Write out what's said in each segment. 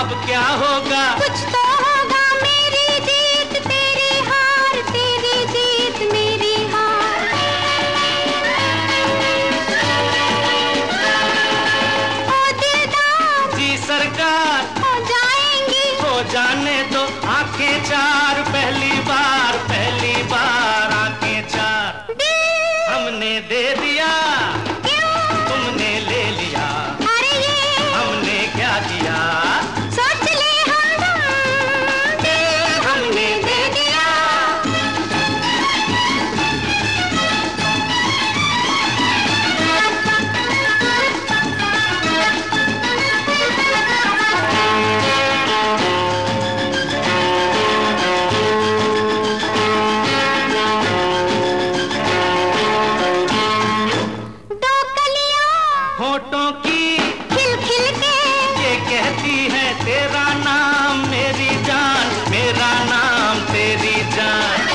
अब क्या होगा? कुछ तो होगा, मेरी जीत तेरी हार, तेरी जीत मेरी हार। ओ दिलदार जी सरकार हो जाएंगी, हो जाने दो आंखें चार, पहली बार आंखें चार। हमने दे दिया, तुमने ले लिया, अरे ये हमने क्या किया? सोच ले हमदम, दिल हमने दे दिया। दो कलियां होठों की खिल खिल के ये कहती है तेरा नाम मेरी जान, मेरा नाम तेरी जान।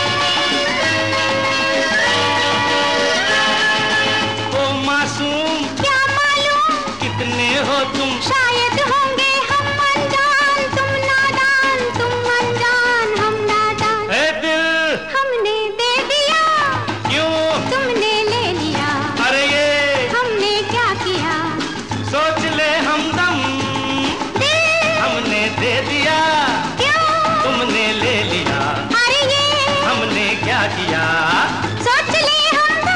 ओ मासूम क्या मालूम कितने हो तुम, शायद होंगे हम अनजान, तुम नादान, तुम अनजान, हम नादान। ए दिल हमने दे दिया, क्यों? तुमने ले लिया, अरे ये हमने क्या किया? सोच ले हमदम, दिल हमने दे दिया, क्यों? तुमने ले लिया, अरे ये हमने क्या किया? सोच ले हमदम।